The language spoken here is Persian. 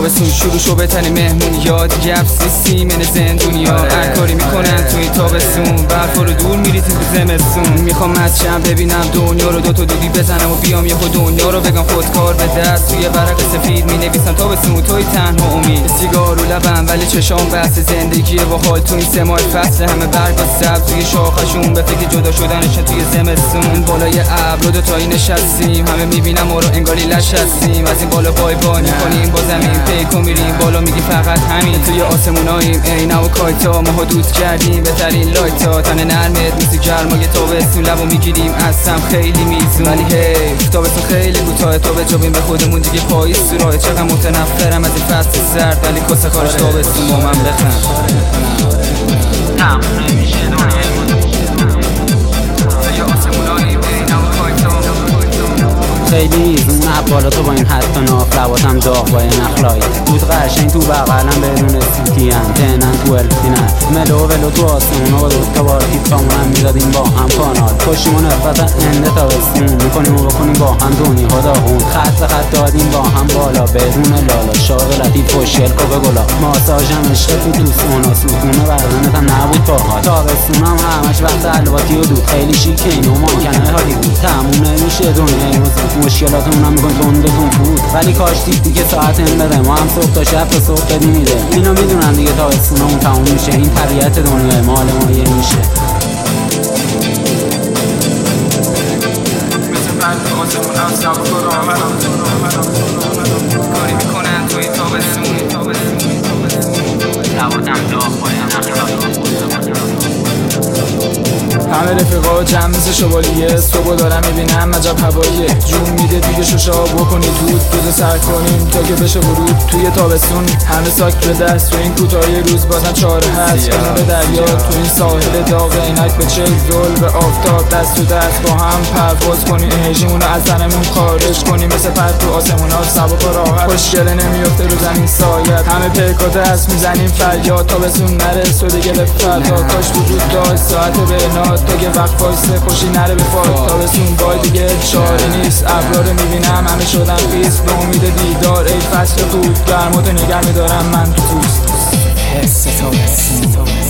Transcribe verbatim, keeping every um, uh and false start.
تابستون شروع شو بهترین مهمونی یا دیگه افسیسی من زندونیا هر کاری میکنن تو این تابستون برفا رو دور میری تو زمستون میخوام از شم ببینم دنیا رو دوتا دودی بزنم و بیام یه خود دنیا رو بگم خودکار به دست توی ورق سفید مینویسم تابستون توی تنها امید سیگار رو لبم ولی چشام بس زندگیه با حال تو این سه ماه فصل همه برگ و سبز توی شاخشون به فکر جدا شدنشون توی زمستون بالای ابر دو تایی نشستیم همه میبینم ما رو انگاری لش هستیم از این بالا بای بای میکنیم با زمین پیکو میریم بالا میگی فقط همین توی آسموناییم عینا و کایتا ما حدود کردیم بهترین لایتا تن نرمت مثل گرمای تابستون لبو میگیریم اصلا خیلی میزون ولی حیف تابستون خیلی کوتاه تا بجابیم به خودمون دیگه پاییز تو راه چقدر متنفرم از این فصل سرد ولی کاسه خارج تابستون با من بخند تموم نمیشه دنیای خیلی ایزون بالا تو با این حد و ناف لباتم داغ با این اخلایی بود قرشنگ تو بغلم بدون سیتی هم تنن تو الفتینن ملو ولو تو آسمون و دوتا بار تیپامون هم میدادیم با هم کانال کشیمون افت انده تابستون میکنیم و بکنیم با هم دونی ها داغون خط به خط دادیم با هم بالا بدون لالا شاق لطیف خوشگل کوبه گلا ماساژم عشق تو دوست اونا سوتونه بردنت هم نبود باها تابستون هم همش وقت الواتی و دود خیلی شیکه اینو مانکنه هالی بود تموم نمیشه دنیای مشکلاتمون هم میکن تندتون بود ولی کاش دیدی که ساعت این بده ما هم صبح تا شب تا صبح بدی میده اینو میدونن دیگه تابستونمون تموم میشه این طبیعت دنیای مال ما یه میشه مثل فرد آسمون هم سبک و راحت کاری میکنن تو این تابستون لباتم داغ باید نخلاق همه رفقا جمع مثل شوالیه صبح دارم میبینم عجب هواییه جون میده دیگه شوشا بکنی دود دوز سر کنیم تا که بشه ورود توی تابستون همه ساک به دست تو این کوتاهی روز بازم چاره هست کنار دریا تو این ساحل داغ عینک به چل زل به آفتاب دست تو دست با هم پرواز کنیم انرژیمون رو از تنمون خارج کنیم مثل پرت تو آسمونا سبک و راحت خوشگله نمیفته رو زمین سایت همه پیکات هست میزنیم فریاد تابستون نرس تو دیگه به فردا کاش وجود داشت ساعت بینات تا که وقت فایسته خوشی نره به فاک تابستون بای دیگه چاره نیست ابرا رو میبینم همه شدن خیس به امید دیدار ای فصل خوب گرماتو نگه میدارم من تو پوست حس تابستون